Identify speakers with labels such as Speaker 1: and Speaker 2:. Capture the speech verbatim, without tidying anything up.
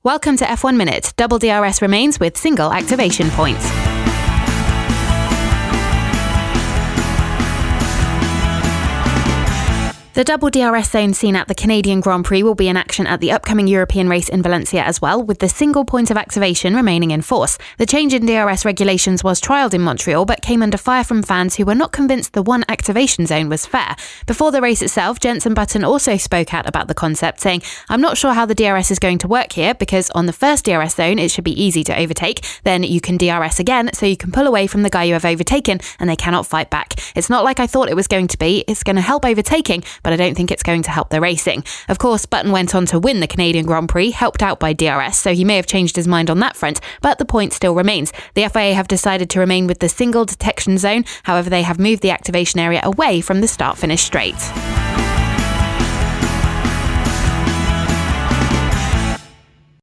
Speaker 1: Welcome to F one Minute. Double D R S remains with single activation point. The double D R S zone seen at the Canadian Grand Prix will be in action at the upcoming European race in Valencia as well, with the single point of activation remaining in force. The change in D R S regulations was trialled in Montreal, but came under fire from fans who were not convinced the one activation zone was fair. Before the race itself, Jenson Button also spoke out about the concept, saying, "I'm not sure how the D R S is going to work here, because on the first D R S zone, it should be easy to overtake. Then you can D R S again, so you can pull away from the guy you have overtaken, and they cannot fight back. It's not like I thought it was going to be. It's going to help overtaking, but I don't think it's going to help the racing." Of course, Button went on to win the Canadian Grand Prix, helped out by D R S, so he may have changed his mind on that front, but the point still remains. The F I A have decided to remain with the single detection zone. However, they have moved the activation area away from the start-finish straight.